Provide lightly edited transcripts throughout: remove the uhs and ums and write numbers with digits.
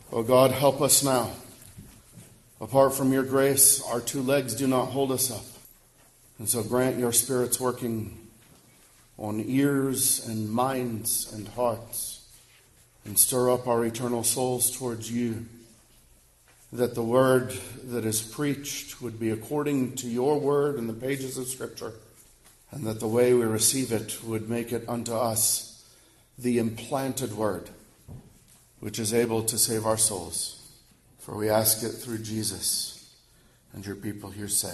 O God, help us now. Apart from your grace, our two legs do not hold us up. And so grant your Spirit's working on ears and minds and hearts, and stir up our eternal souls towards you, that the word that is preached would be according to your word in the pages of Scripture, and that the way we receive it would make it unto us the implanted word, which is able to save our souls. For we ask it through Jesus, and your people here say,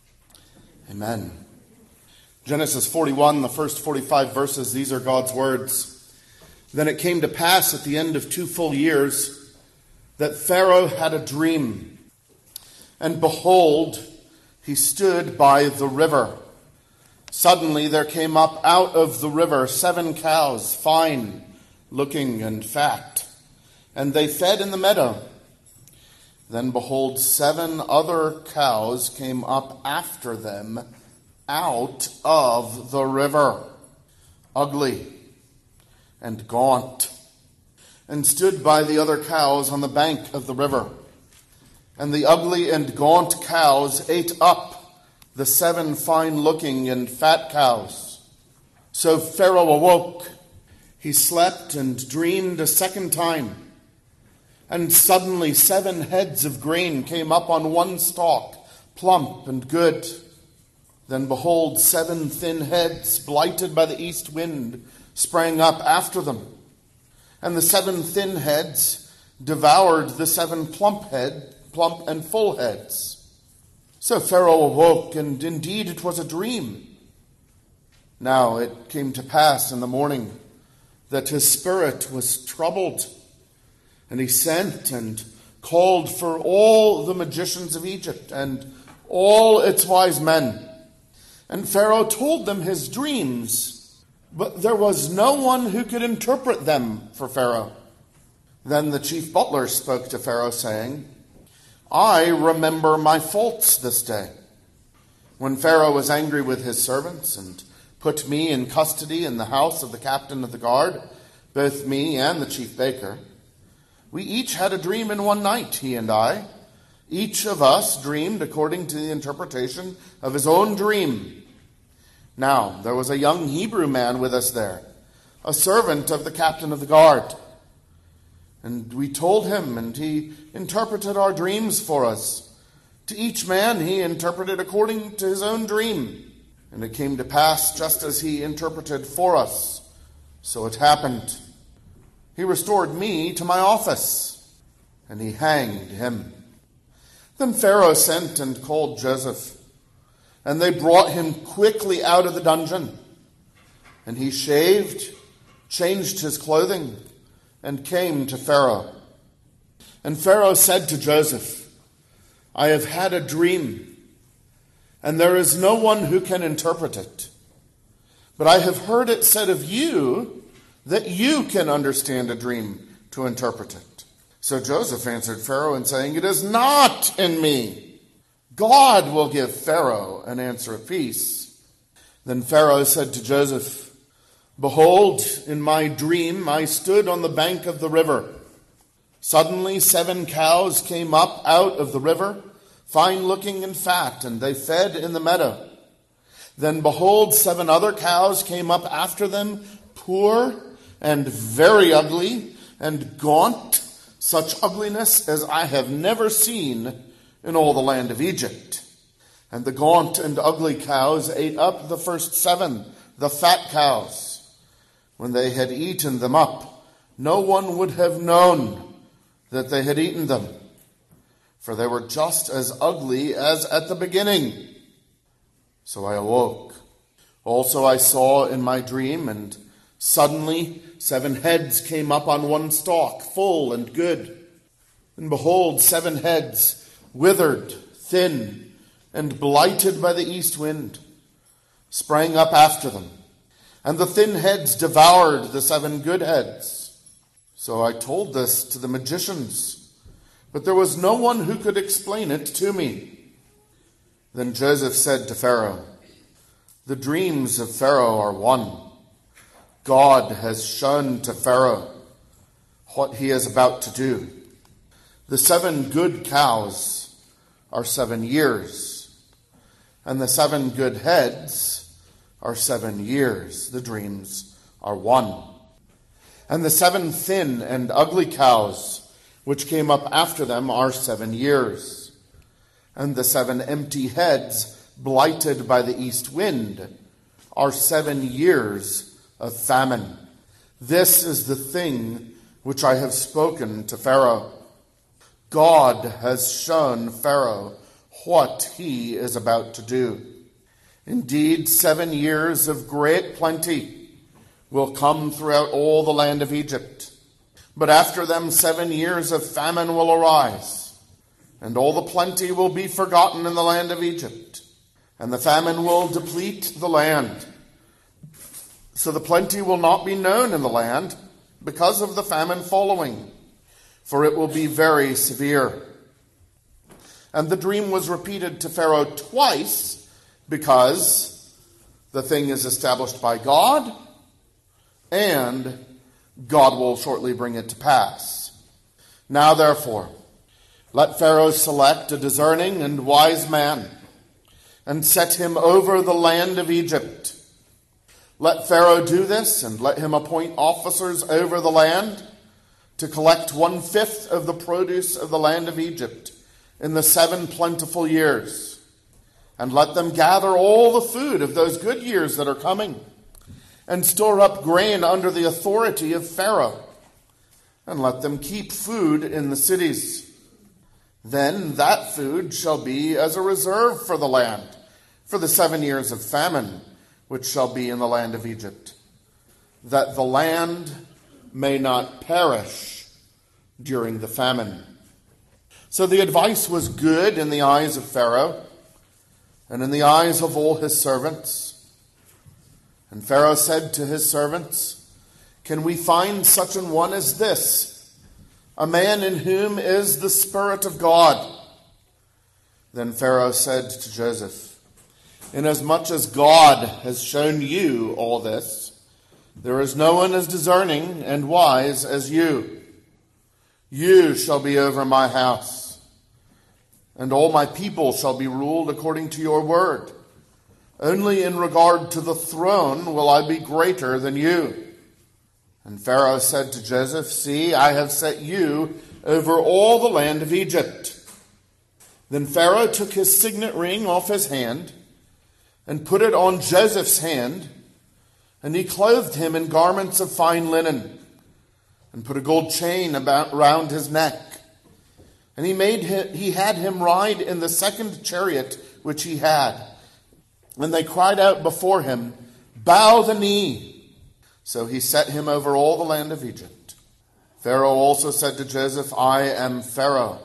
Amen. Genesis 41, the first 45 verses, these are God's words. Then it came to pass at the end of 2 full years that Pharaoh had a dream. And behold, he stood by the river. Suddenly there came up out of the river 7 cows, fine looking and fat, and they fed in the meadow. Then behold, 7 other cows came up after them out of the river, ugly and gaunt, and stood by the other cows on the bank of the river. And the ugly and gaunt cows ate up the 7 fine-looking and fat cows. So Pharaoh awoke. He slept and dreamed a second time. And suddenly 7 heads of grain came up on one stalk, plump and good. Then behold, 7 thin heads, blighted by the east wind, sprang up after them. And the 7 thin heads devoured the 7 plump and full heads. So Pharaoh awoke, and indeed it was a dream. Now it came to pass in the morning that his spirit was troubled, and he sent and called for all the magicians of Egypt and all its wise men. And Pharaoh told them his dreams, but there was no one who could interpret them for Pharaoh. Then the chief butler spoke to Pharaoh, saying, I remember my faults this day. When Pharaoh was angry with his servants and put me in custody in the house of the captain of the guard, both me and the chief baker, we each had a dream in one night, he and I. Each of us dreamed according to the interpretation of his own dream. Now, there was a young Hebrew man with us there, a servant of the captain of the guard. And we told him, and he interpreted our dreams for us. To each man he interpreted according to his own dream. And it came to pass just as he interpreted for us. So it happened. He restored me to my office, and he hanged him. Then Pharaoh sent and called Joseph, and they brought him quickly out of the dungeon. And he shaved, changed his clothing, and came to Pharaoh. And Pharaoh said to Joseph, I have had a dream, and there is no one who can interpret it. But I have heard it said of you that you can understand a dream to interpret it. So Joseph answered Pharaoh and saying, It is not in me. God will give Pharaoh an answer of peace. Then Pharaoh said to Joseph, Behold, in my dream I stood on the bank of the river. Suddenly 7 cows came up out of the river, fine-looking and fat, and they fed in the meadow. Then behold, 7 other cows came up after them, poor and very ugly and gaunt, such ugliness as I have never seen in all the land of Egypt. And the gaunt and ugly cows ate up the first 7, the fat cows. When they had eaten them up, no one would have known that they had eaten them, for they were just as ugly as at the beginning. So I awoke. Also I saw in my dream, and suddenly 7 heads came up on one stalk, full and good. And behold, 7 heads, withered, thin, and blighted by the east wind, sprang up after them. And the thin heads devoured the 7 good heads. So I told this to the magicians, but there was no one who could explain it to me. Then Joseph said to Pharaoh, The dreams of Pharaoh are one. God has shown to Pharaoh what he is about to do. The 7 good cows are 7 years, and the 7 good heads are 7 years. The dreams are 1. And the 7 thin and ugly cows which came up after them are 7 years. And the 7 empty heads, blighted by the east wind, are 7 years of famine. This is the thing which I have spoken to Pharaoh. God has shown Pharaoh what he is about to do. Indeed, 7 years of great plenty will come throughout all the land of Egypt. But after them 7 years of famine will arise, and all the plenty will be forgotten in the land of Egypt, and the famine will deplete the land. So the plenty will not be known in the land because of the famine following, for it will be very severe. And the dream was repeated to Pharaoh twice, because the thing is established by God, and God will shortly bring it to pass. Now therefore, let Pharaoh select a discerning and wise man, and set him over the land of Egypt. Let Pharaoh do this, and let him appoint officers over the land to collect 1/5 of the produce of the land of Egypt in the 7 plentiful years. And let them gather all the food of those good years that are coming, and store up grain under the authority of Pharaoh, and let them keep food in the cities. Then that food shall be as a reserve for the land, for the 7 years of famine, which shall be in the land of Egypt, that the land may not perish during the famine. So the advice was good in the eyes of Pharaoh, and in the eyes of all his servants. And Pharaoh said to his servants, "Can we find such an one as this, a man in whom is the Spirit of God?" Then Pharaoh said to Joseph, "Inasmuch as God has shown you all this, there is no one as discerning and wise as you. You shall be over my house, and all my people shall be ruled according to your word. Only in regard to the throne will I be greater than you." And Pharaoh said to Joseph, "See, I have set you over all the land of Egypt." Then Pharaoh took his signet ring off his hand and put it on Joseph's hand, and he clothed him in garments of fine linen, and put a gold chain round his neck. And he had him ride in the 2nd chariot which he had. And they cried out before him, "Bow the knee." So he set him over all the land of Egypt. Pharaoh also said to Joseph, "I am Pharaoh,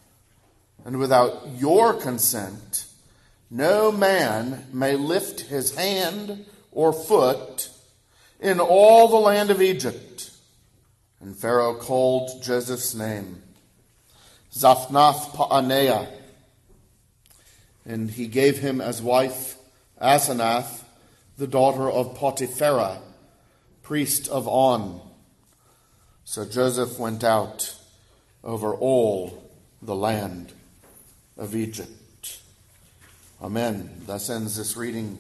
and without your consent, no man may lift his hand or foot in all the land of Egypt." And Pharaoh called Joseph's name Zaphnath-Paaneah, and he gave him as wife Asenath, the daughter of Potipharah, priest of On. So Joseph went out over all the land of Egypt. Amen. Thus ends this reading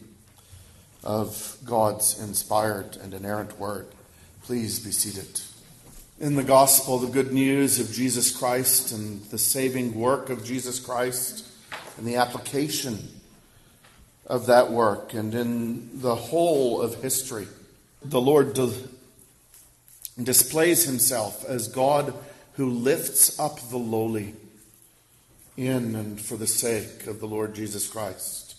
of God's inspired and inerrant word. Please be seated. In the gospel, the good news of Jesus Christ and the saving work of Jesus Christ and the application of that work, and in the whole of history, the Lord displays himself as God who lifts up the lowly in and for the sake of the Lord Jesus Christ,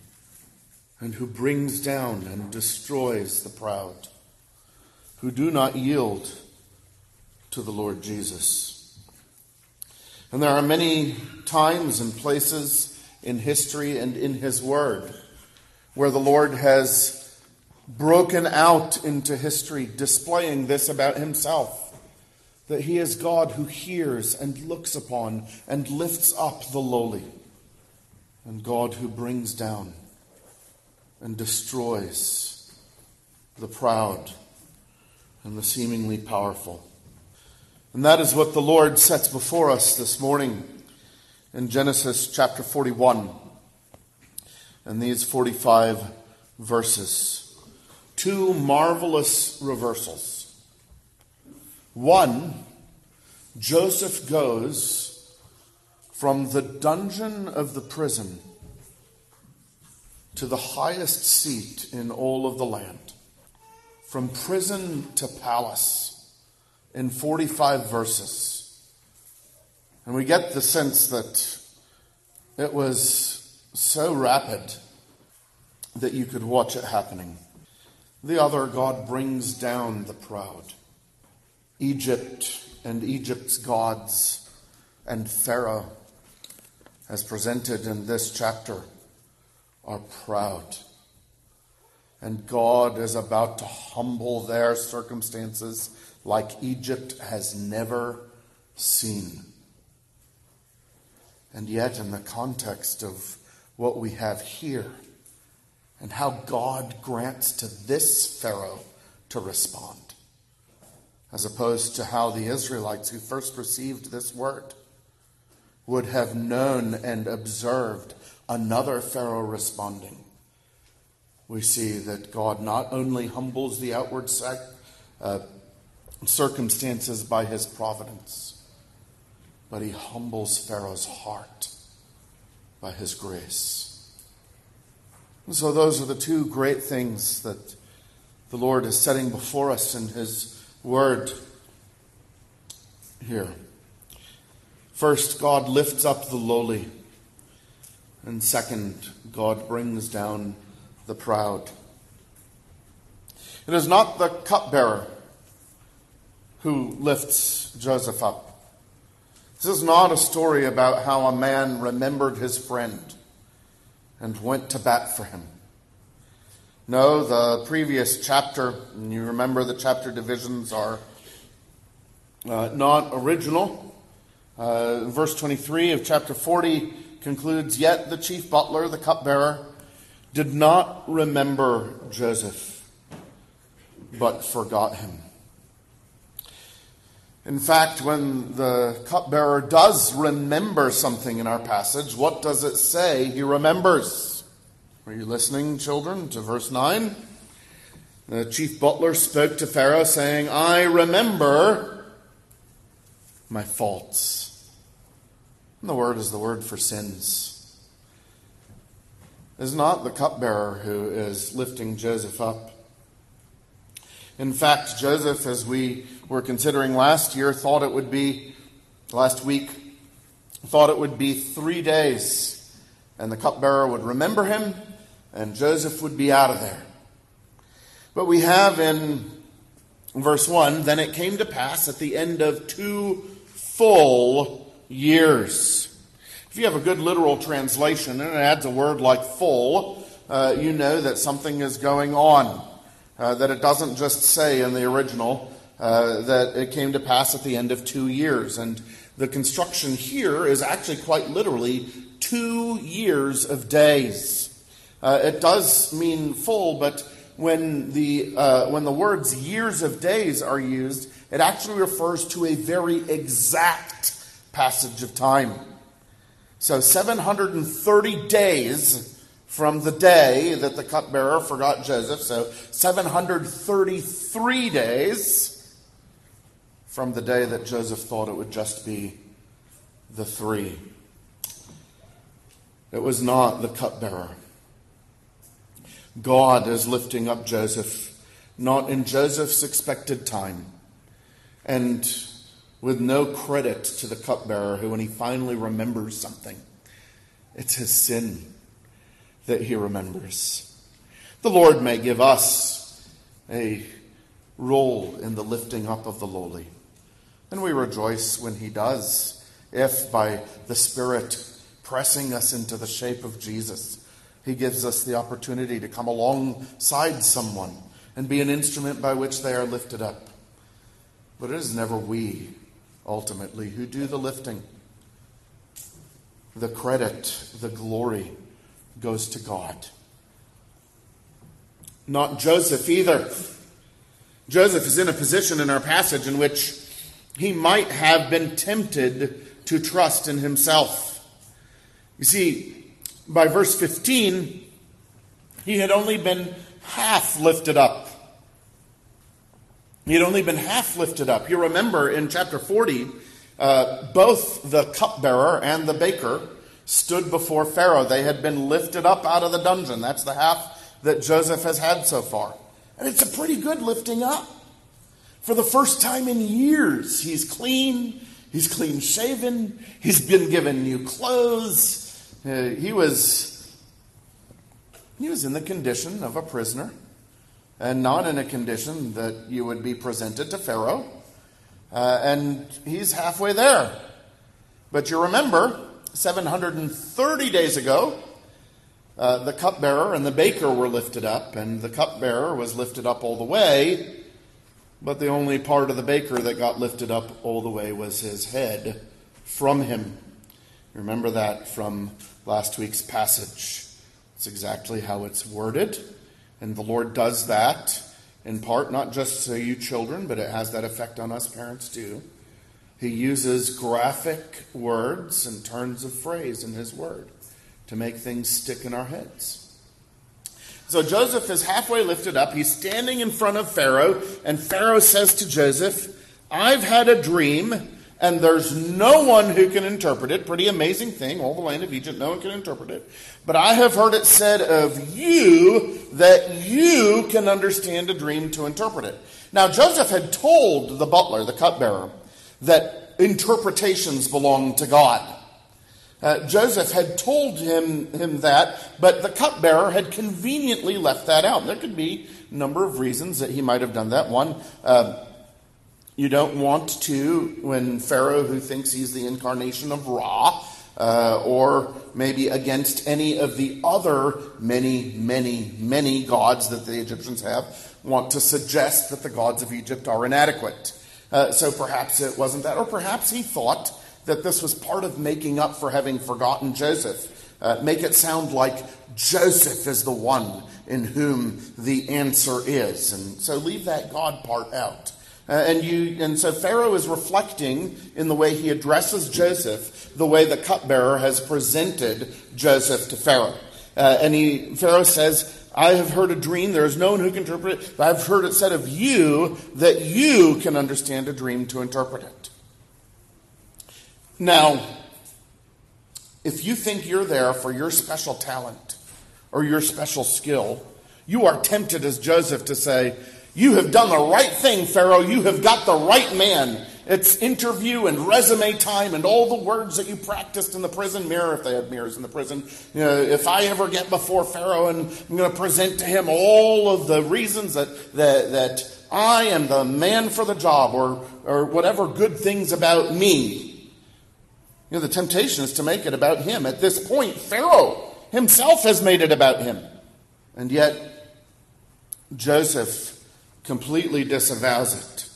and who brings down and destroys the proud, who do not yield to the Lord Jesus. And there are many times and places in history and in his word where the Lord has broken out into history, displaying this about himself, that he is God who hears and looks upon and lifts up the lowly, and God who brings down and destroys the proud and the seemingly powerful. And that is what the Lord sets before us this morning in Genesis chapter 41 and these 45 verses. Two marvelous reversals. One, Joseph goes from the dungeon of the prison to the highest seat in all of the land. From prison to palace in 45 verses. And we get the sense that it was so rapid that you could watch it happening. The other, God brings down the proud. Egypt and Egypt's gods and Pharaoh, as presented in this chapter, are proud. And God is about to humble their circumstances like Egypt has never seen. And yet, in the context of what we have here, and how God grants to this Pharaoh to respond, as opposed to how the Israelites who first received this word would have known and observed another Pharaoh responding, we see that God not only humbles the outward circumstances by his providence, but he humbles Pharaoh's heart by his grace. And so those are the two great things that the Lord is setting before us in his word here. First, God lifts up the lowly. And second, God brings down the proud. It is not the cupbearer who lifts Joseph up. This is not a story about how a man remembered his friend and went to bat for him. No, the previous chapter, and you remember the chapter divisions are not original. Verse 23 of chapter 40 concludes, "Yet the chief butler, the cupbearer, did not remember Joseph, but forgot him." In fact, when the cupbearer does remember something in our passage, what does it say he remembers? Are you listening, children, to verse 9? The chief butler spoke to Pharaoh, saying, "I remember my faults." And the word is the word for sins. It is not the cupbearer who is lifting Joseph up. In fact, Joseph, as we were considering last week, thought it would be 3 days, and the cupbearer would remember him, and Joseph would be out of there. But we have in verse 1, "Then it came to pass at the end of 2 full years." If you have a good literal translation and it adds a word like full, you know that something is going on. That it doesn't just say in the original that it came to pass at the end of 2 years. And the construction here is actually quite literally 2 years of days. It does mean full, but when the words years of days are used, it actually refers to a very exact passage of time. So 730 days from the day that the cupbearer forgot Joseph, so 733 days from the day that Joseph thought it would just be the 3. It was not the cupbearer. God is lifting up Joseph, not in Joseph's expected time, and with no credit to the cupbearer who, when he finally remembers something, it's his sin that he remembers. The Lord may give us a role in the lifting up of the lowly, and we rejoice when he does, if by the Spirit pressing us into the shape of Jesus, he gives us the opportunity to come alongside someone and be an instrument by which they are lifted up. But it is never we, ultimately, who do the lifting. The credit, the glory goes to God. Not Joseph either. Joseph is in a position in our passage in which he might have been tempted to trust in himself. You see, by verse 15, he had only been half lifted up. He had only been half lifted up. You remember in chapter 40, both the cupbearer and the baker stood before Pharaoh. They had been lifted up out of the dungeon. That's the half that Joseph has had so far. And it's a pretty good lifting up. For the first time in years, he's clean shaven, he's been given new clothes. He was in the condition of a prisoner, and not in a condition that you would be presented to Pharaoh. And he's halfway there. But you remember, 730 days ago, the cupbearer and the baker were lifted up, and the cupbearer was lifted up all the way, but the only part of the baker that got lifted up all the way was his head from him. Remember that from last week's passage. It's exactly how it's worded, and the Lord does that in part, not just so you children, but it has that effect on us parents too. He uses graphic words and turns of phrase in his word to make things stick in our heads. So Joseph is halfway lifted up. He's standing in front of Pharaoh, and Pharaoh says to Joseph, I've had a dream, and there's no one who can interpret it. Pretty amazing thing. All the land of Egypt, no one can interpret it. But I have heard it said of you that you can understand a dream to interpret it. Now Joseph had told the butler, the cupbearer, that interpretations belong to God. Joseph had told him that, but the cupbearer had conveniently left that out. There could be a number of reasons that he might have done that. One, you don't want to, when Pharaoh, who thinks he's the incarnation of Ra, or maybe against any of the other many gods that the Egyptians have, want to suggest that the gods of Egypt are inadequate. So perhaps it wasn't that, or perhaps he thought that this was part of making up for having forgotten Joseph. Make it sound like Joseph is the one in whom the answer is. And so leave that God part out. And so Pharaoh is reflecting in the way he addresses Joseph, the way the cupbearer has presented Joseph to Pharaoh. Pharaoh says, I have heard a dream. There is no one who can interpret it. But I've heard it said of you that you can understand a dream to interpret it. Now, if you think you're there for your special talent or your special skill, you are tempted as Joseph to say, you have done the right thing, Pharaoh. You have got the right man. It's interview and resume time and all the words that you practiced in the prison mirror, if they had mirrors in the prison. You know, if I ever get before Pharaoh and I'm going to present to him all of the reasons that I am the man for the job, or whatever good things about me. You know, the temptation is to make it about him. At this point, Pharaoh himself has made it about him. And yet, Joseph completely disavows it.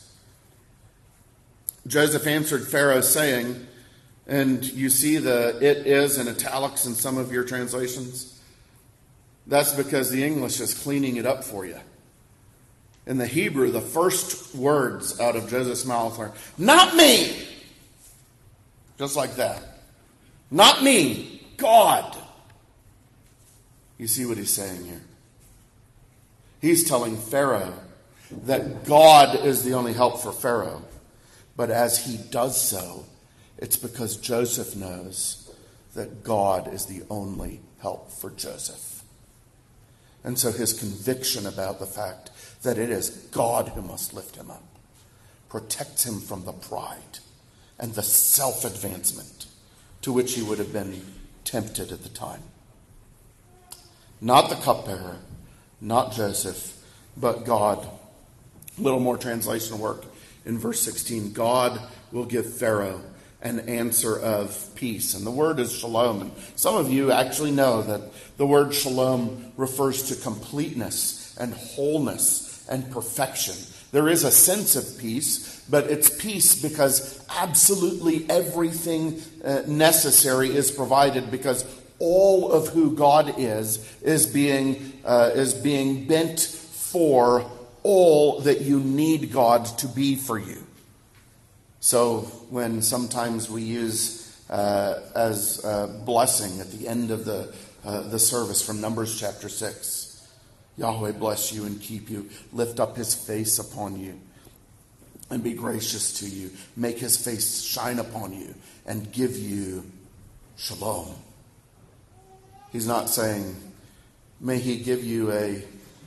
Joseph answered Pharaoh saying, and you see the "it is" in italics in some of your translations. That's because the English is cleaning it up for you. In the Hebrew, the first words out of Joseph's mouth are, not me! Just like that. Not me, God. You see what he's saying here? He's telling Pharaoh that God is the only help for Pharaoh. But as he does so, it's because Joseph knows that God is the only help for Joseph. And so his conviction about the fact that it is God who must lift him up protects him from the pride and the self-advancement to which he would have been tempted at the time. Not the cupbearer, not Joseph, but God. A little more translation work in verse 16. God will give Pharaoh an answer of peace. And the word is shalom. And some of you actually know that the word shalom refers to completeness and wholeness and perfection. There is a sense of peace, but it's peace because absolutely everything necessary is provided, because all of who God is being bent for all that you need God to be for you. So when sometimes we use as a blessing at the end of the service from Numbers chapter 6, Yahweh bless you and keep you, lift up his face upon you and be gracious to you, make his face shine upon you and give you shalom. He's not saying, may he give you a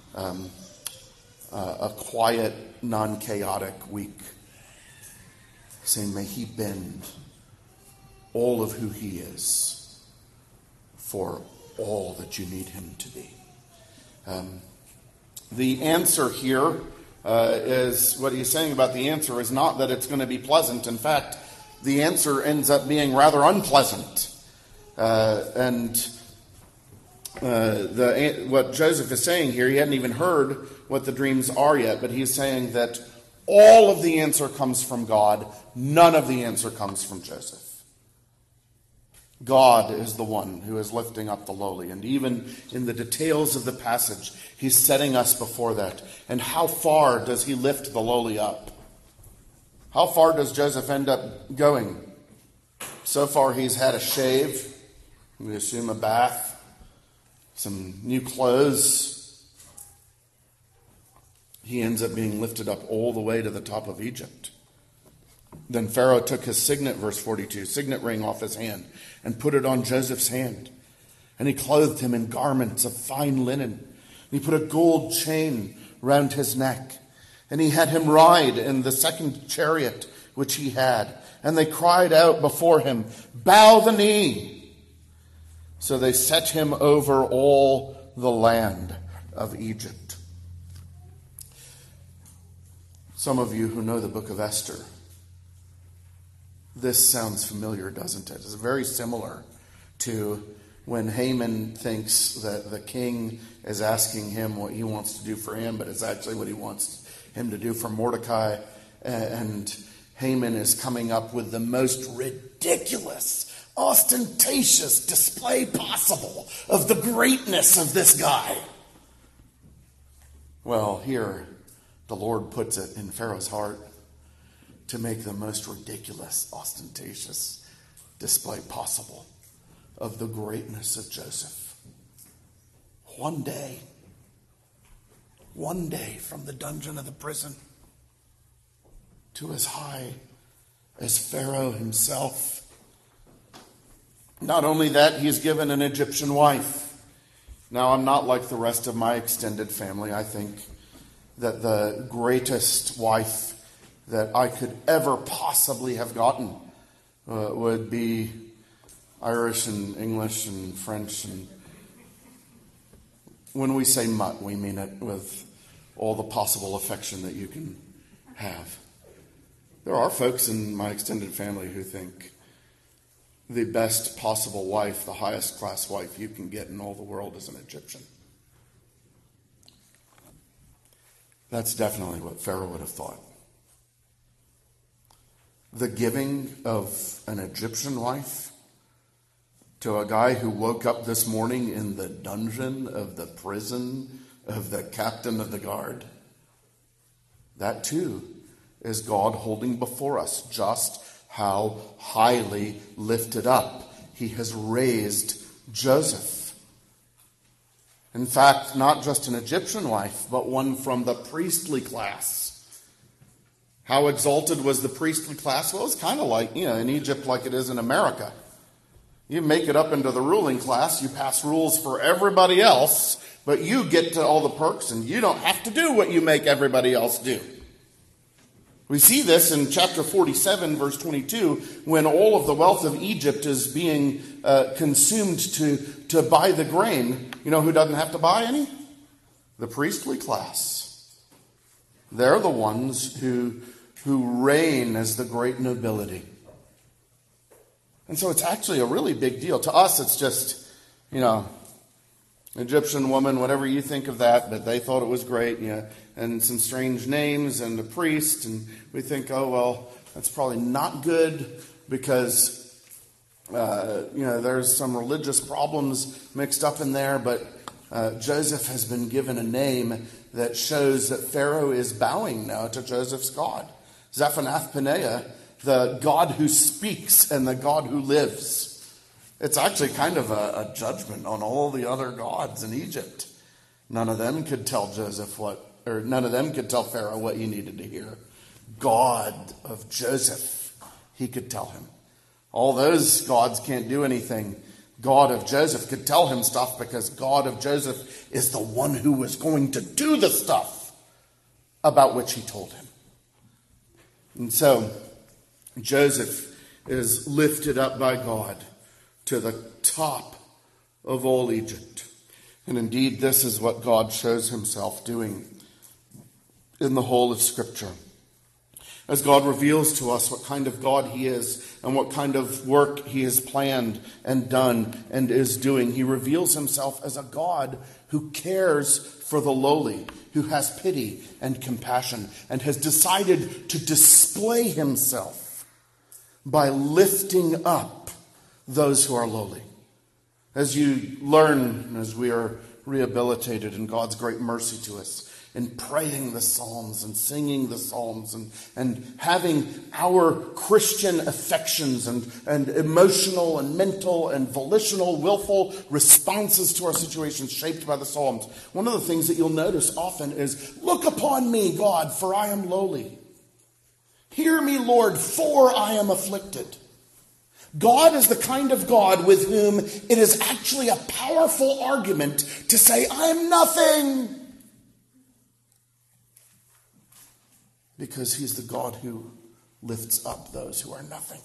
quiet, non-chaotic week. He's saying, may he bend all of who he is for all that you need him to be. The answer here is, what he's saying about the answer is not that it's going to be pleasant. In fact, the answer ends up being rather unpleasant. What Joseph is saying here, he hadn't even heard what the dreams are yet, but he's saying that all of the answer comes from God. None of the answer comes from Joseph. God is the one who is lifting up the lowly. And even in the details of the passage, he's setting us before that. And how far does he lift the lowly up? How far does Joseph end up going? So far he's had a shave, we assume a bath, some new clothes. He ends up being lifted up all the way to the top of Egypt. Then Pharaoh took his signet, verse 42, signet ring off his hand and put it on Joseph's hand. And he clothed him in garments of fine linen. And he put a gold chain round his neck. And he had him ride in the second chariot which he had. And they cried out before him, bow the knee. So they set him over all the land of Egypt. Some of you who know the book of Esther, this sounds familiar, doesn't it? It's very similar to when Haman thinks that the king is asking him what he wants to do for him, but it's actually what he wants him to do for Mordecai. And Haman is coming up with the most ridiculous, ostentatious display possible of the greatness of this guy. Well, here the Lord puts it in Pharaoh's heart to make the most ridiculous, ostentatious display possible of the greatness of Joseph. One day from the dungeon of the prison to as high as Pharaoh himself. Not only that, he's given an Egyptian wife. Now, I'm not like the rest of my extended family. I think that the greatest wife that I could ever possibly have gotten would be Irish and English and French. And when we say mutt, we mean it with all the possible affection that you can have. There are folks in my extended family who think the best possible wife, the highest class wife you can get in all the world is an Egyptian. That's definitely what Pharaoh would have thought. The giving of an Egyptian wife to a guy who woke up this morning in the dungeon of the prison of the captain of the guard, that too is God holding before us just how highly lifted up he has raised Joseph. In fact, not just an Egyptian wife, but one from the priestly class. How exalted was the priestly class? Well, it's kind of like, in Egypt like it is in America. You make it up into the ruling class, you pass rules for everybody else, but you get to all the perks and you don't have to do what you make everybody else do. We see this in chapter 47, verse 22, when all of the wealth of Egypt is being consumed to buy the grain. You know who doesn't have to buy any? The priestly class. They're the ones who reign as the great nobility. And so it's actually a really big deal. To us, it's just, Egyptian woman, whatever you think of that, but they thought it was great, and some strange names and a priest, and we think, oh, well, that's probably not good because, there's some religious problems mixed up in there, but Joseph has been given a name that shows that Pharaoh is bowing now to Joseph's God. Zephanath Paneah the God who speaks and the God who lives. It's actually kind of a judgment on all the other gods in Egypt. None of them could tell none of them could tell Pharaoh what he needed to hear. God of Joseph, he could tell him. All those gods can't do anything. God of Joseph could tell him stuff because God of Joseph is the one who was going to do the stuff about which he told him. And so Joseph is lifted up by God to the top of all Egypt. And indeed, this is what God shows himself doing in the whole of Scripture. As God reveals to us what kind of God he is and what kind of work he has planned and done and is doing, he reveals himself as a God who cares for the lowly, who has pity and compassion, and has decided to display himself by lifting up those who are lowly. As you learn, as we are rehabilitated in God's great mercy to us, in praying the Psalms and singing the Psalms and having our Christian affections and emotional and mental and volitional, willful responses to our situations shaped by the Psalms. One of the things that you'll notice often is, look upon me, God, for I am lowly. Hear me, Lord, for I am afflicted. God is the kind of God with whom it is actually a powerful argument to say, I'm nothing. Because he's the God who lifts up those who are nothing.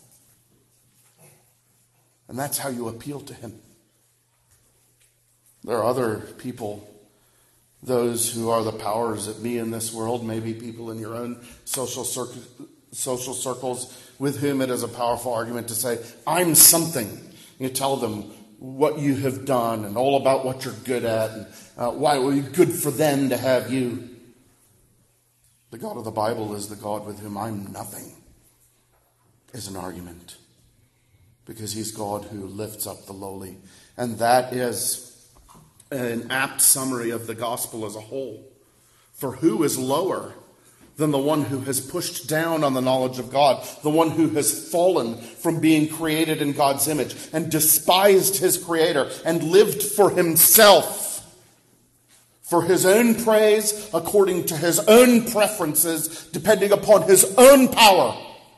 And that's how you appeal to him. There are other people, those who are the powers that be in this world, maybe people in your own social circles with whom it is a powerful argument to say, I'm something. You tell them what you have done and all about what you're good at and why it would be good for them to have you. The God of the Bible is the God with whom I'm nothing, is an argument. Because he's God who lifts up the lowly. And that is an apt summary of the gospel as a whole. For who is lower than the one who has pushed down on the knowledge of God, the one who has fallen from being created in God's image and despised his creator and lived for himself, for his own praise, according to his own preferences, depending upon his own power.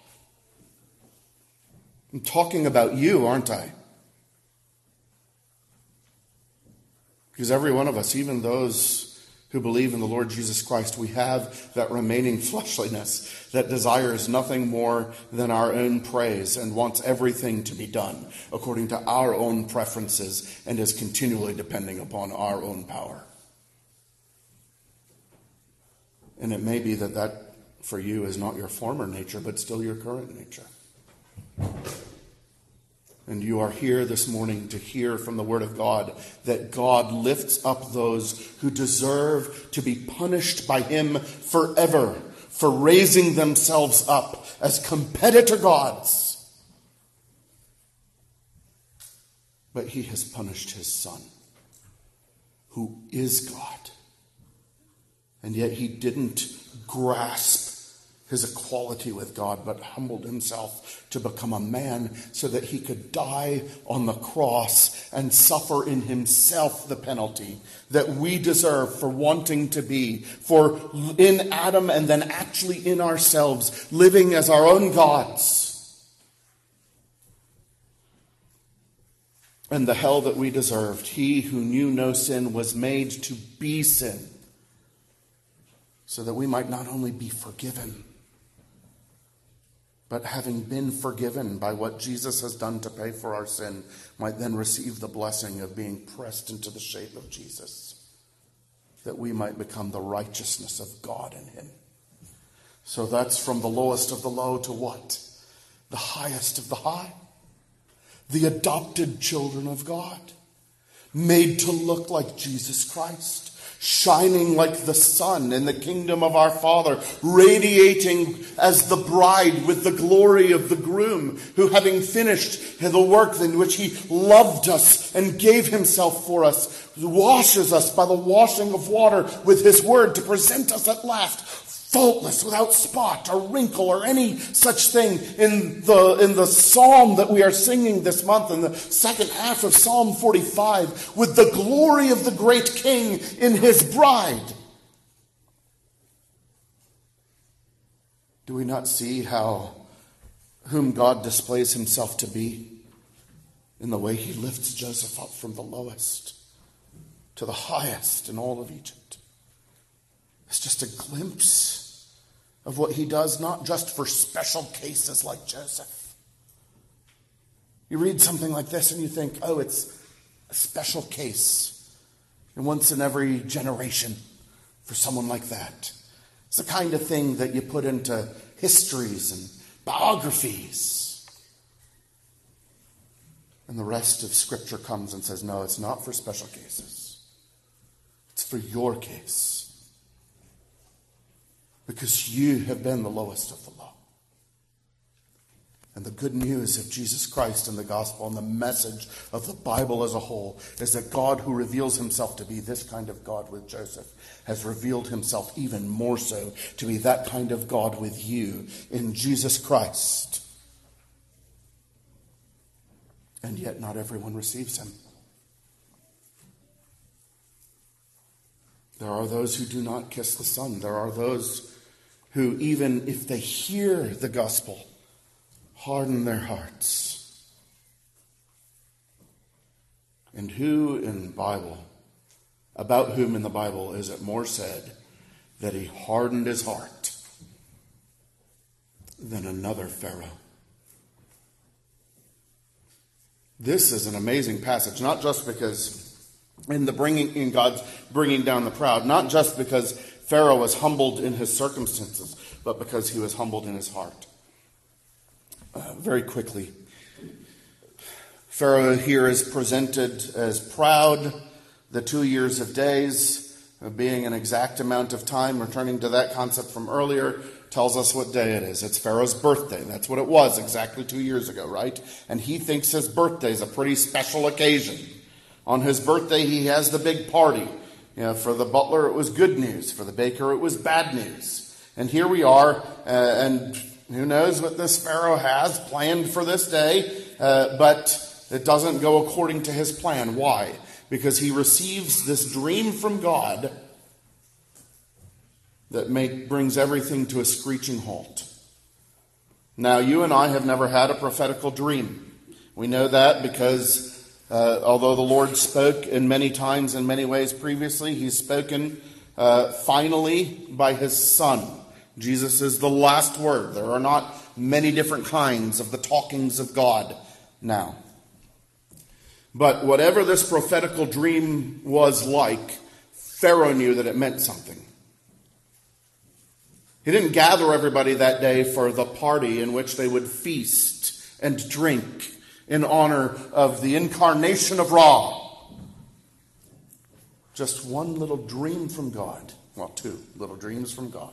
I'm talking about you, aren't I? Because every one of us, even those who believe in the Lord Jesus Christ, we have that remaining fleshliness that desires nothing more than our own praise and wants everything to be done according to our own preferences and is continually depending upon our own power. And it may be that for you is not your former nature, but still your current nature. And you are here this morning to hear from the Word of God that God lifts up those who deserve to be punished by him forever for raising themselves up as competitor gods. But he has punished his Son, who is God. And yet he didn't grasp his equality with God, but humbled himself to become a man so that he could die on the cross and suffer in himself the penalty that we deserve for wanting to be, for in Adam and then actually in ourselves, living as our own gods. And the hell that we deserved, he who knew no sin was made to be sin, so that we might not only be forgiven, but having been forgiven by what Jesus has done to pay for our sin, might then receive the blessing of being pressed into the shape of Jesus, that we might become the righteousness of God in him. So that's from the lowest of the low to what? The highest of the high. The adopted children of God, made to look like Jesus Christ, shining like the sun in the kingdom of our Father, radiating as the bride with the glory of the groom, who having finished the work in which he loved us and gave himself for us, washes us by the washing of water with his word to present us at last faultless, without spot or wrinkle or any such thing. In the psalm that we are singing this month, in the second half of Psalm 45, with the glory of the great King in his bride. Do we not see whom God displays himself to be in the way he lifts Joseph up from the lowest to the highest in all of Egypt? It's just a glimpse of what he does, not just for special cases like Joseph. You read something like this and you think, oh, it's a special case, and once in every generation for someone like that. It's the kind of thing that you put into histories and biographies. And the rest of Scripture comes and says, no, it's not for special cases. It's for your case. Because you have been the lowest of the low. And the good news of Jesus Christ and the gospel and the message of the Bible as a whole is that God, who reveals himself to be this kind of God with Joseph, has revealed himself even more so to be that kind of God with you in Jesus Christ. And yet not everyone receives him. There are those who do not kiss the Son. There are those who, even if they hear the gospel, harden their hearts. And about whom in the Bible is it more said that he hardened his heart than another Pharaoh? This is an amazing passage, not just because in God's bringing down the proud, not just because Pharaoh was humbled in his circumstances, but because he was humbled in his heart. Very quickly, Pharaoh here is presented as proud. The 2 years of days being an exact amount of time, returning to that concept from earlier, tells us what day it is. It's Pharaoh's birthday. That's what it was exactly 2 years ago, right? And he thinks his birthday is a pretty special occasion. On his birthday, he has the big party. For the butler, it was good news. For the baker, it was bad news. And here we are, and who knows what this Pharaoh has planned for this day, but it doesn't go according to his plan. Why? Because he receives this dream from God that brings everything to a screeching halt. Now, you and I have never had a prophetical dream. We know that because although the Lord spoke in many times in many ways previously, he's spoken finally by his Son. Jesus is the last word. There are not many different kinds of the talkings of God now. But whatever this prophetical dream was like, Pharaoh knew that it meant something. He didn't gather everybody that day for the party in which they would feast and drink in honor of the incarnation of Ra. Just one little dream from God. Well, 2 little dreams from God.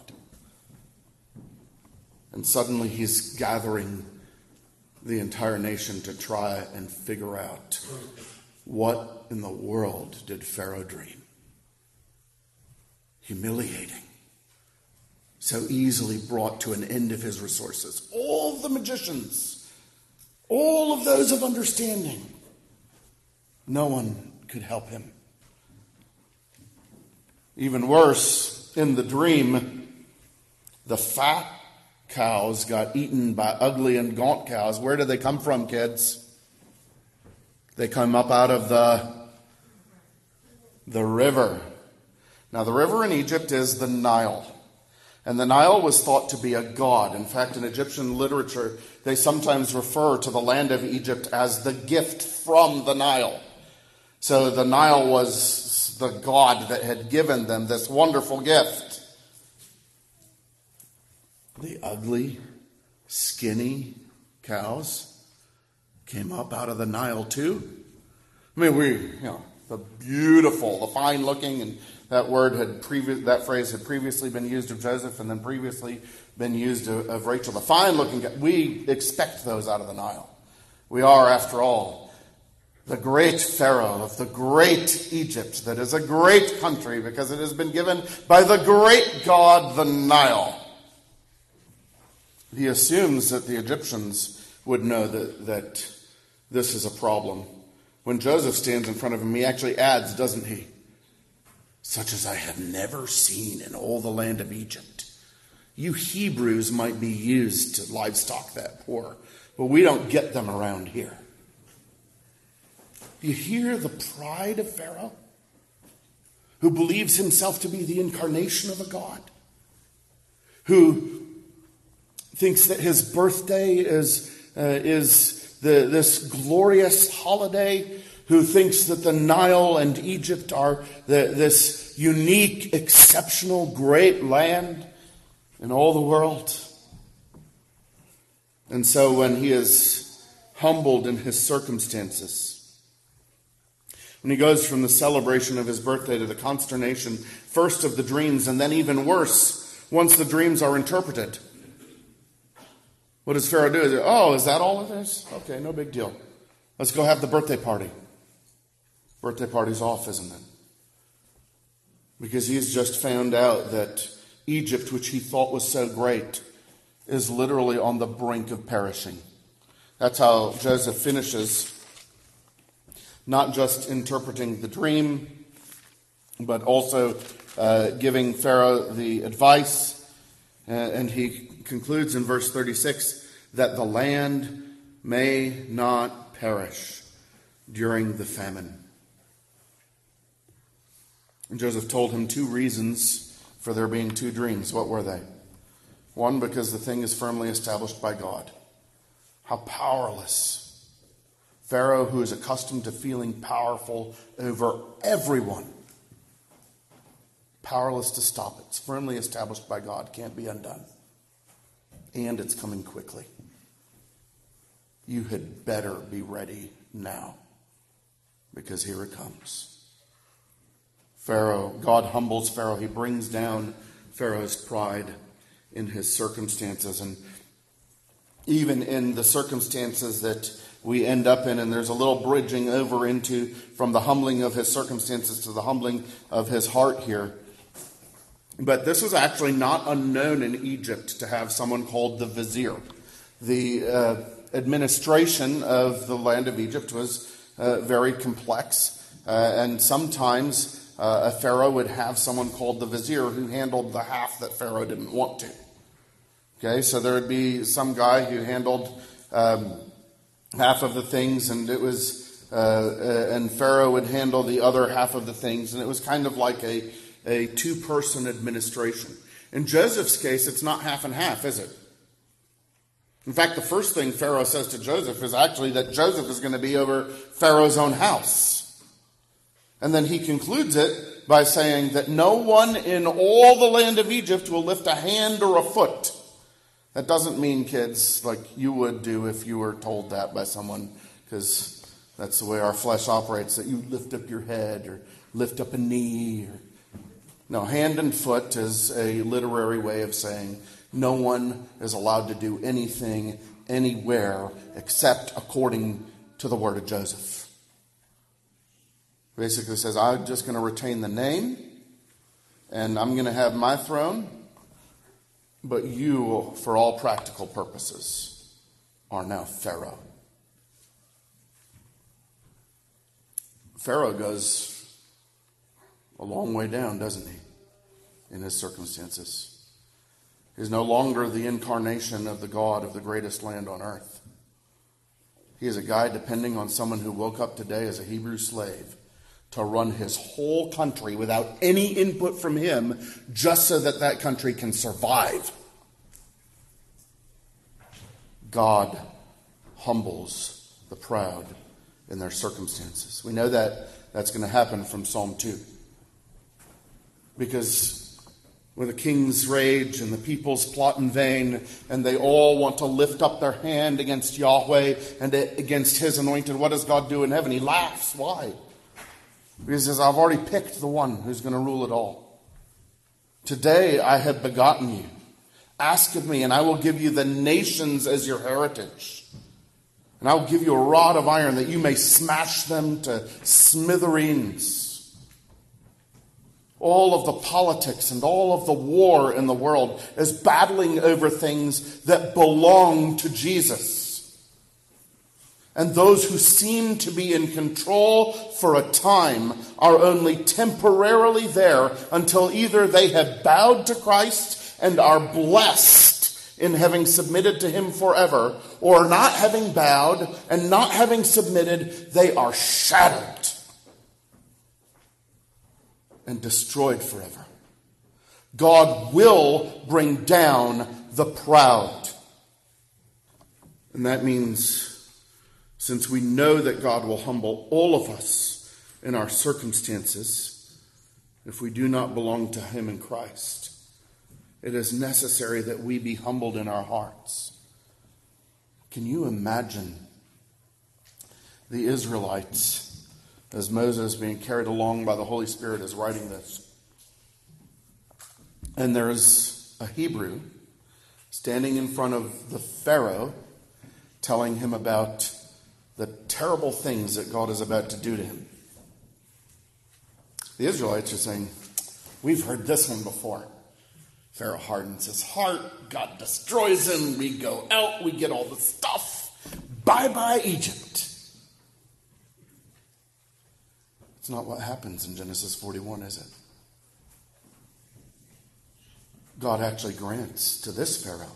And suddenly he's gathering the entire nation to try and figure out what in the world did Pharaoh dream. Humiliating. So easily brought to an end of his resources. All the magicians, all of those of understanding, no one could help him. Even worse, in the dream, the fat cows got eaten by ugly and gaunt cows. Where do they come from, kids? They come up out of the river. Now, the river in Egypt is the Nile. And the Nile was thought to be a god. In fact, in Egyptian literature, they sometimes refer to the land of Egypt as the gift from the Nile. So the Nile was the god that had given them this wonderful gift. The ugly, skinny cows came up out of the Nile too. I mean, the beautiful, the fine-looking, and that phrase had previously been used of Joseph, and then previously been used of Rachel. The fine-looking, we expect those out of the Nile. We are, after all, the great Pharaoh of the great Egypt, that is a great country because it has been given by the great god, the Nile. He assumes that the Egyptians would know that this is a problem. When Joseph stands in front of him, he actually adds, doesn't he? Such as I have never seen in all the land of Egypt. You Hebrews might be used to livestock that poor, but we don't get them around here. Do you hear the pride of Pharaoh, who believes himself to be the incarnation of a god, who thinks that his birthday is this glorious holiday, who thinks that the Nile and Egypt are this unique, exceptional, great land in all the world. And so when he is humbled in his circumstances, when he goes from the celebration of his birthday to the consternation, first of the dreams, and then even worse, once the dreams are interpreted, what does Pharaoh do? Oh, is that all it is? Okay, no big deal. Let's go have the birthday party. Birthday party's off, isn't it? Because he's just found out that Egypt, which he thought was so great, is literally on the brink of perishing. That's how Joseph finishes, not just interpreting the dream, but also giving Pharaoh the advice. And he concludes in verse 36 that the land may not perish during the famine. And Joseph told him two reasons for there being two dreams. What were they? One, because the thing is firmly established by God. How powerless. Pharaoh, who is accustomed to feeling powerful over everyone, powerless to stop it. It's firmly established by God. Can't be undone. And it's coming quickly. You had better be ready now, because here it comes. Pharaoh, God humbles Pharaoh. He brings down Pharaoh's pride in his circumstances. And even in the circumstances that we end up in, and there's a little bridging over into from the humbling of his circumstances to the humbling of his heart here. But this was actually not unknown in Egypt to have someone called the vizier. The administration of the land of Egypt was very complex, and sometimes a pharaoh would have someone called the vizier who handled the half that Pharaoh didn't want to. Okay, so there would be some guy who handled half of the things, and it was and Pharaoh would handle the other half of the things, and it was kind of like a two-person administration. In Joseph's case, it's not half and half, is it? In fact, the first thing Pharaoh says to Joseph is actually that Joseph is going to be over Pharaoh's own house. And then he concludes it by saying that no one in all the land of Egypt will lift a hand or a foot. That doesn't mean, kids, like you would do if you were told that by someone, because that's the way our flesh operates, that you lift up your head or lift up a knee. No, hand and foot is a literary way of saying no one is allowed to do anything, anywhere, except according to the word of Joseph. Basically says, I'm just going to retain the name, and I'm going to have my throne, but you, for all practical purposes, are now Pharaoh. Pharaoh goes a long way down, doesn't he, in his circumstances. He is no longer the incarnation of the God of the greatest land on earth. He is a guy depending on someone who woke up today as a Hebrew slave to run his whole country without any input from him, just so that that country can survive. God humbles the proud in their circumstances. We know that that's going to happen from Psalm 2. Because when the kings rage and the peoples plot in vain, and they all want to lift up their hand against Yahweh and against his anointed, what does God do in heaven? He laughs. Why? Because he says, I've already picked the one who's going to rule it all. Today I have begotten you. Ask of me, and I will give you the nations as your heritage. And I will give you a rod of iron that you may smash them to smithereens. All of the politics and all of the war in the world is battling over things that belong to Jesus. And those who seem to be in control for a time are only temporarily there until either they have bowed to Christ and are blessed in having submitted to him forever, or not having bowed and not having submitted, they are shattered and destroyed forever. God will bring down the proud. And that means, since we know that God will humble all of us in our circumstances, if we do not belong to him in Christ, it is necessary that we be humbled in our hearts. Can you imagine the Israelites as Moses being carried along by the Holy Spirit is writing this? And there is a Hebrew standing in front of the Pharaoh telling him about the terrible things that God is about to do to him. The Israelites are saying, we've heard this one before. Pharaoh hardens his heart. God destroys him. We go out. We get all the stuff. Bye-bye, Egypt. It's not what happens in Genesis 41, is it? God actually grants to this Pharaoh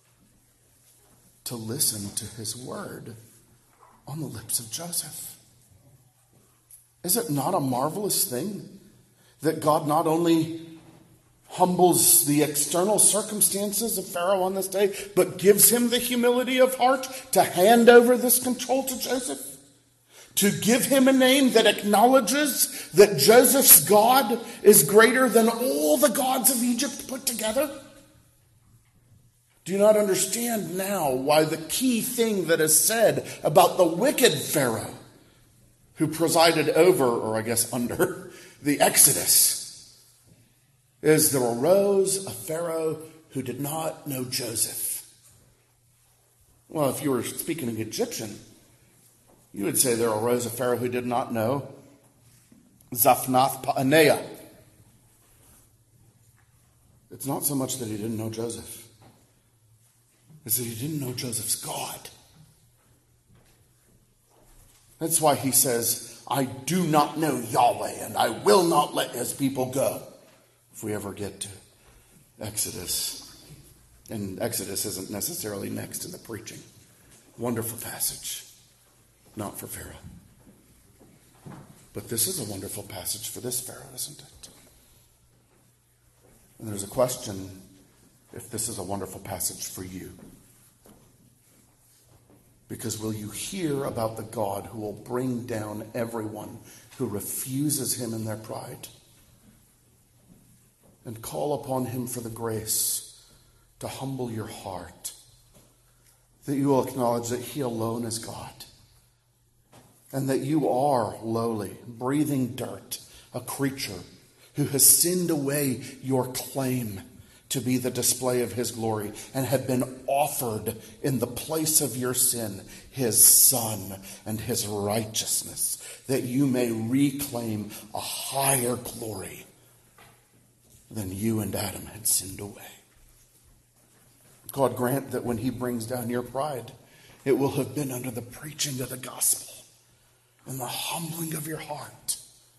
to listen to his word on the lips of Joseph. Is it not a marvelous thing that God not only humbles the external circumstances of Pharaoh on this day, but gives him the humility of heart to hand over this control to Joseph? To give him a name that acknowledges that Joseph's God is greater than all the gods of Egypt put together? Do you not understand now why the key thing that is said about the wicked Pharaoh who presided over, or I guess under, the Exodus is there arose a Pharaoh who did not know Joseph? Well, if you were speaking in Egyptian, you would say there arose a Pharaoh who did not know Zaphnath-Paaneah. It's not so much that he didn't know Joseph. It's that he didn't know Joseph's God. That's why he says, I do not know Yahweh, and I will not let his people go. If we ever get to Exodus. And Exodus isn't necessarily next in the preaching. Wonderful passage. Not for Pharaoh. But this is a wonderful passage for this Pharaoh, isn't it? And there's a question if this is a wonderful passage for you. Because will you hear about the God who will bring down everyone who refuses him in their pride? And call upon him for the grace to humble your heart. That you will acknowledge that he alone is God. And that you are lowly, breathing dirt, a creature who has sinned away your claim to be the display of his glory and have been offered in the place of your sin his Son and his righteousness, that you may reclaim a higher glory than you and Adam had sinned away. God grant that when he brings down your pride, it will have been under the preaching of the gospel and the humbling of your heart.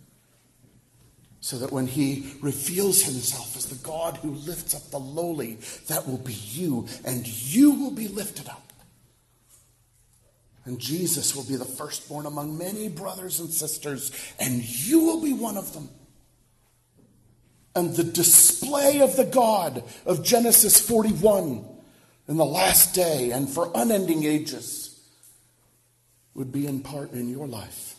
So that when he reveals himself as the God who lifts up the lowly, that will be you, and you will be lifted up. And Jesus will be the firstborn among many brothers and sisters, and you will be one of them. And the display of the God of Genesis 41 in the last day and for unending ages would be in part in your life.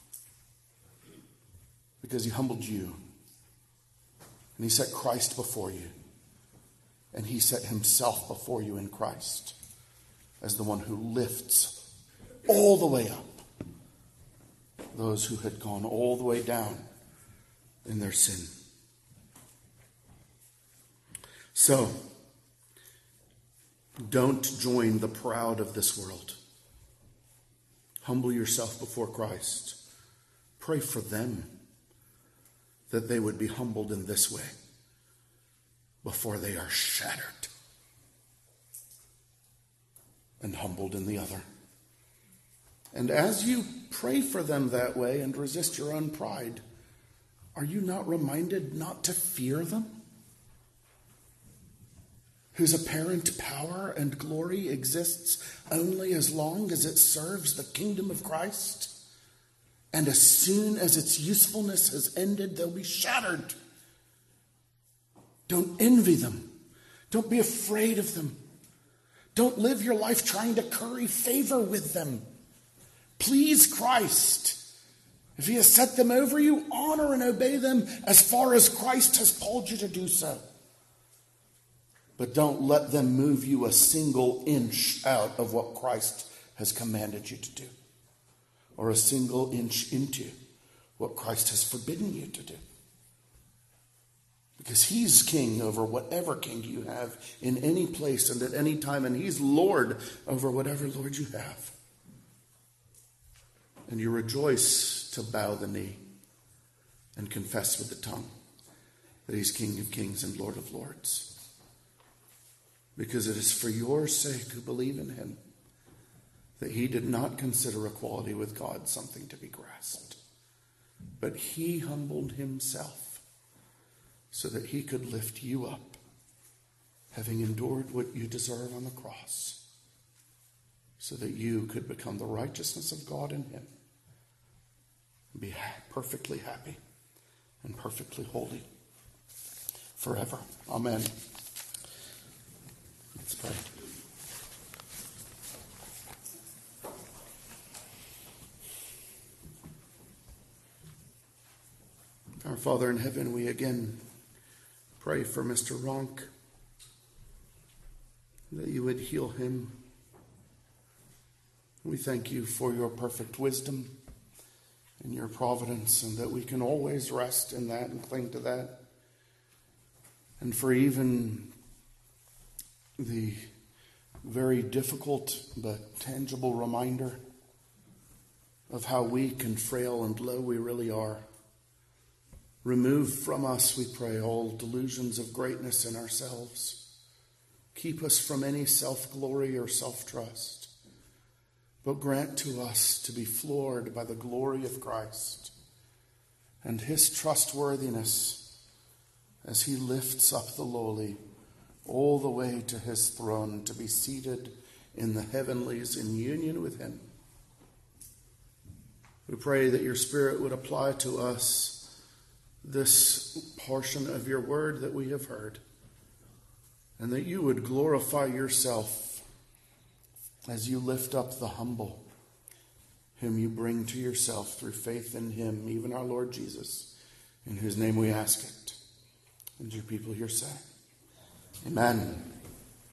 Because he humbled you. And he set Christ before you. And he set himself before you in Christ as the one who lifts all the way up those who had gone all the way down in their sin. So, don't join the proud of this world. humble yourself before Christ, pray for them that they would be humbled in this way before they are shattered and humbled in the other. And as you pray for them that way and resist your own pride, are you not reminded not to fear them? Whose apparent power and glory exists only as long as it serves the kingdom of Christ. And as soon as its usefulness has ended, they'll be shattered. Don't envy them. Don't be afraid of them. Don't live your life trying to curry favor with them. Please Christ. If he has set them over you, honor and obey them as far as Christ has called you to do so. But don't let them move you a single inch out of what Christ has commanded you to do, or a single inch into what Christ has forbidden you to do. Because he's king over whatever king you have in any place and at any time, and he's Lord over whatever Lord you have. And you rejoice to bow the knee and confess with the tongue that he's King of kings and Lord of lords. Because it is for your sake who believe in him that he did not consider equality with God something to be grasped, but he humbled himself so that he could lift you up, having endured what you deserve on the cross, so that you could become the righteousness of God in him, and be perfectly happy and perfectly holy forever. Amen. Let's pray. Our Father in heaven, we again pray for Mr. Ronk, that you would heal him. We thank you for your perfect wisdom and your providence, and that we can always rest in that and cling to that. And for even the very difficult but tangible reminder of how weak and frail and low we really are. Remove from us, we pray, all delusions of greatness in ourselves. Keep us from any self-glory or self-trust, but grant to us to be floored by the glory of Christ and his trustworthiness as he lifts up the lowly all the way to his throne to be seated in the heavenlies in union with him. We pray that your Spirit would apply to us this portion of your word that we have heard, and that you would glorify yourself as you lift up the humble, whom you bring to yourself through faith in him, even our Lord Jesus, in whose name we ask it. And your people here say, Amen.